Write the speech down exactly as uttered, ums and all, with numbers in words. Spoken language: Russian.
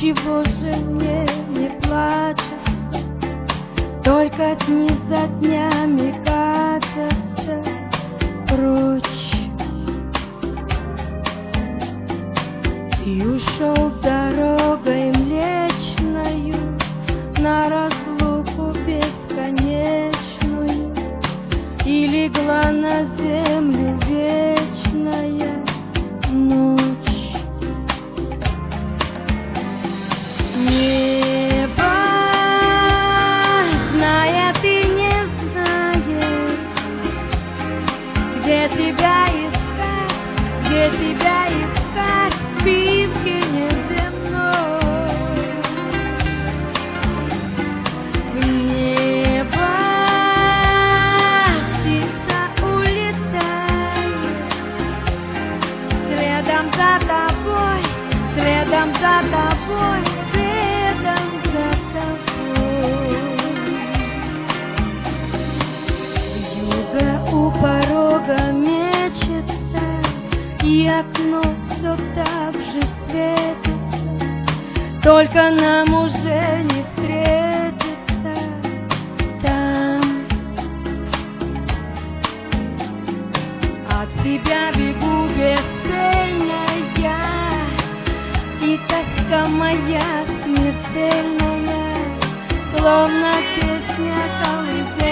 Отчего же мне не плачется, только дни за днями катятся прочь. И ушел дорогой млечною на разлуку бесконечную, и легла на землю вечная ночь. Небо знает и не знает, где тебя искать, где тебя искать в списке неземной. В небо птица улетает, следом за тобой, следом за тобой. У порога мечется, и окно все так же светится, только нам уже не встретиться там. От тебя бегу бесцельная, и тоска моя смертельная, словно песня колыбельная.